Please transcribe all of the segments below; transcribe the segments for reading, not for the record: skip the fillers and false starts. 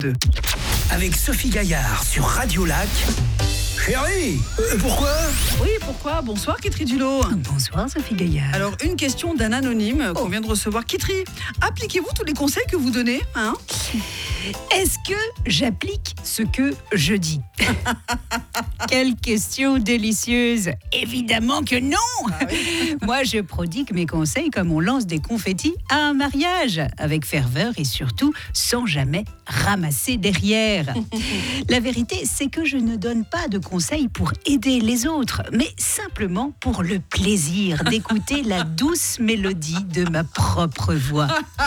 Avec Sophie Gaillard sur Radio Lac. Chérie, pourquoi ? Oui, pourquoi ? Bonsoir Kitri Dulot. Bonsoir Sophie Gaillard. Alors, une question d'un anonyme qu'on vient de recevoir. Kitri, appliquez-vous tous les conseils que vous donnez, hein ? Est-ce que j'applique ce que je dis ? Quelle question délicieuse. Évidemment que non. Moi, je prodigue mes conseils comme on lance des confettis à un mariage, avec ferveur et surtout sans jamais ramasser derrière. La vérité, c'est que je ne donne pas de conseils pour aider les autres, mais simplement pour le plaisir d'écouter la douce mélodie de ma propre voix.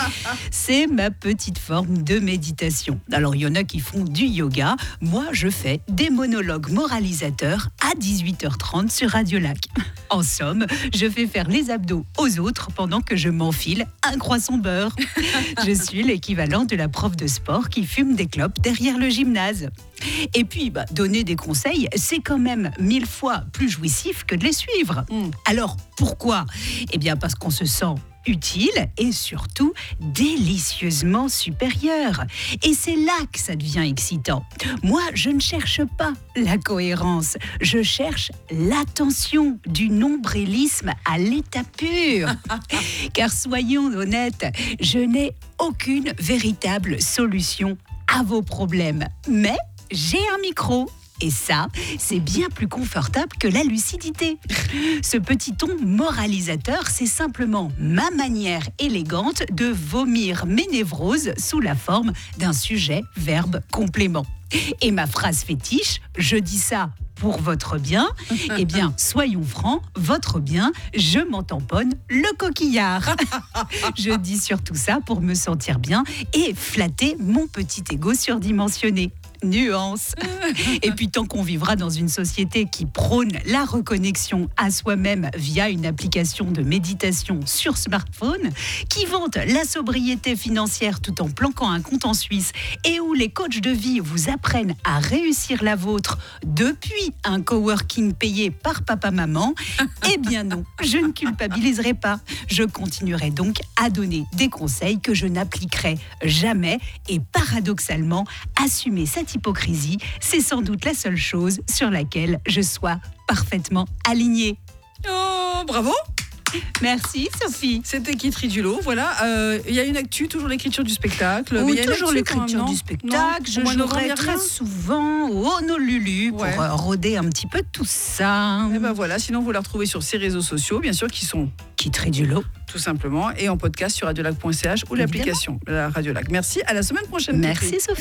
C'est ma petite forme de méditation. Alors, il y en a qui font du yoga. Moi, je fais des monologues moralisateurs à 18h30 sur Radio Lac. En somme, je fais faire les abdos aux autres pendant que je m'enfile un croissant beurre. Je suis l'équivalent de la prof de sport qui fume des clopes derrière le gymnase. Et puis, donner des conseils, c'est quand même 1000 fois plus jouissif que de les suivre. Alors, pourquoi ? Eh bien, parce qu'on se sent utile et surtout délicieusement supérieur. Et c'est là que ça devient excitant. Moi, je ne cherche pas la cohérence, je cherche l'attention, du nombrilisme à l'état pur. Car soyons honnêtes, je n'ai aucune véritable solution à vos problèmes. Mais j'ai un micro. Et ça, c'est bien plus confortable que la lucidité. Ce petit ton moralisateur, c'est simplement ma manière élégante de vomir mes névroses sous la forme d'un sujet, verbe, complément. Et ma phrase fétiche, je dis ça pour votre bien, eh bien, soyons francs, votre bien, je m'en tamponne le coquillard. Je dis surtout ça pour me sentir bien et flatter mon petit ego surdimensionné. Nuance. Et puis tant qu'on vivra dans une société qui prône la reconnexion à soi-même via une application de méditation sur smartphone, qui vante la sobriété financière tout en planquant un compte en Suisse et où les coachs de vie vous apprennent à réussir la vôtre depuis un coworking payé par papa-maman, eh bien non, je ne culpabiliserai pas. Je continuerai donc à donner des conseils que je n'appliquerai jamais et paradoxalement, assumer cette hypocrisie, c'est sans doute la seule chose sur laquelle je sois parfaitement alignée. Oh, bravo! Merci Sophie. C'était Kitri Dulot, voilà. Il y a une actu, toujours l'écriture du spectacle. Oui, mais il y a une toujours actu quand l'écriture même, du non spectacle. Je Au mois de novembre, il y jouerai a très rien souvent au Honolulu pour Ouais. roder un petit peu tout ça. Et ben voilà, sinon vous la retrouvez sur ses réseaux sociaux, bien sûr, qui sont Kitri Dulot. tout simplement, et en podcast sur radiolac.ch ou l'application de la Radio Lac. Merci, à la semaine prochaine. Kitri. Merci Sophie.